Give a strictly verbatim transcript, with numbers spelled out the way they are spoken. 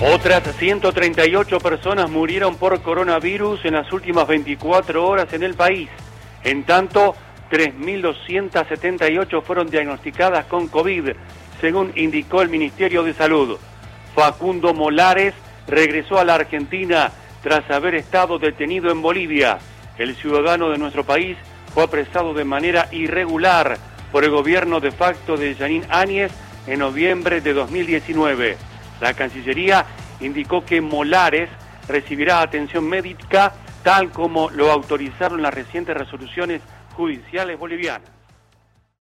Otras ciento treinta y ocho personas murieron por coronavirus en las últimas veinticuatro horas en el país. En tanto, tres mil doscientas setenta y ocho fueron diagnosticadas con COVID, según indicó el Ministerio de Salud. Facundo Molares regresó a la Argentina tras haber estado detenido en Bolivia. El ciudadano de nuestro país fue apresado de manera irregular por el gobierno de facto de Jeanine Áñez en noviembre de dos mil diecinueve. La Cancillería indicó que Molares recibirá atención médica tal como lo autorizaron las recientes resoluciones judiciales bolivianas.